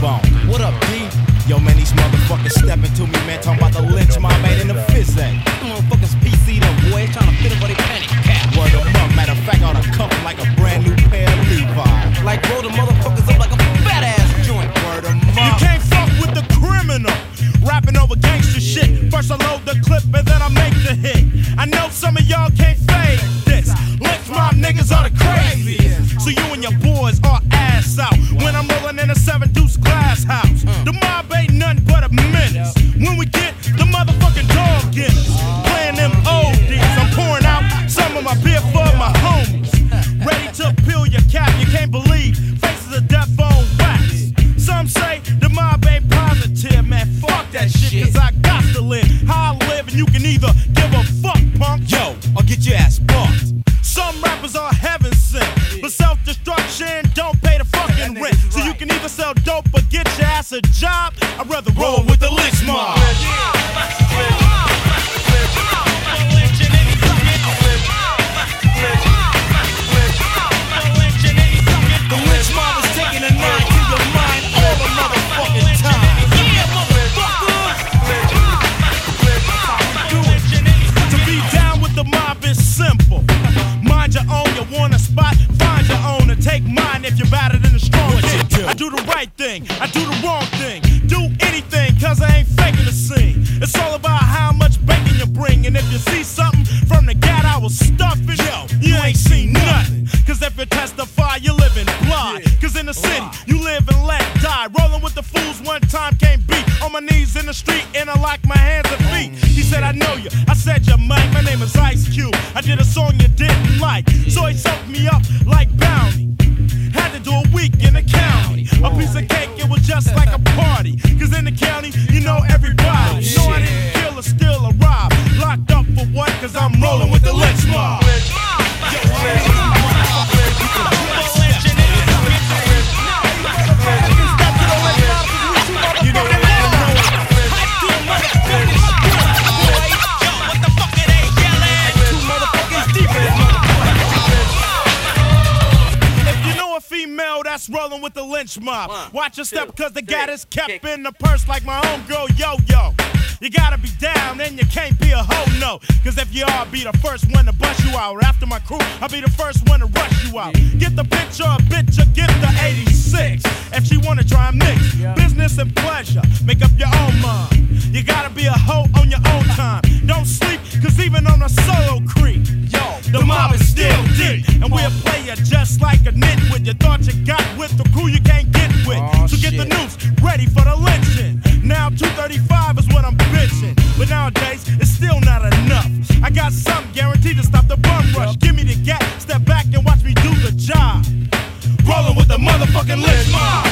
T-Bone. What up, D? Yo, man, these motherfuckers stepping to me, man, talking about the lynch mob made in the fizz act. Them motherfuckers PC them, boy, trying to fit in for they penny cap. Word them up, matter of fact, I ought to cuff them like a brand new pair of Levi's. Like roll the motherfuckers up like a fat ass joint. Word them up. You can't fuck with the criminal. Rapping over gangster shit. First I load the clip and then I make the hit. I know some of y'all can't fade this. Lynch mob niggas are the craziest. So you and your boys are ass out when I'm rolling in a 7 Deuce glass house. The mob ain't nothing but a menace. When we get the motherfucking dog getters, playing them oldies. I'm pouring out some of my beer for my homies. Ready to peel your cap, you can't believe faces of death on wax. Some say the mob ain't positive, man, fuck that shit, cause I got to live how I live, and you can either give a fuck, punk, Yo, or get your ass bucked. some rappers are heaven sent, but self-destruction don't pay the fucking rent. So you can either sell dope or get your ass a job. I'd rather roll with the lynch mob. The lynch mob is taking a knife to your mind all the motherfucking time. To be down with the mob is simple. Mind your own, you want a spot, find your own and take mine if you're better than the strong shit. I do the right thing, I do the wrong thing. Do anything, cause I ain't faking the scene. It's all about how much bacon you bring. And if you see something from the gat, I will stuff it. Yo, you ain't seen nothing. Cause if you testify, you live in blood. Cause in the city, you live and let die. Rolling with the fools one time can't beat. On my knees in the street and I lock my hands and feet. He said, I know you. I said, you're Mike. My name is Ice Cube. I did a song you didn't like. So he soaked me up like Bounty. Had to do a week in the county. A piece of cake, it was just like a party. Cause in the county, you know everybody. You know I didn't kill or steal or rob. Locked up for what? Cause I'm rolling with the lynch mob. That's rolling with the lynch mob. Watch your step, cause the gat is kept in the purse like my homegirl Yo-Yo. You gotta be down and you can't be a hoe, no. Cause if you are, I'll be the first one to bust you out. After my crew, I'll be the first one to rush you out. Get the picture, a bitch, or get the 86. If she wanna try and mix business and pleasure, make up your own mind. You gotta be a hoe on your own time. Don't sleep, cause even on a solo creep, the mob is still deep. And we'll play you just like a nitwit. You thought you got with the crew you can't get with. So get the noose ready for the lynching. Now 235 is what I'm bitching. But nowadays, it's still not enough. I got something guaranteed to stop the bum rush. Give me the gat, step back and watch me do the job. Rolling with the motherfucking lynch mob.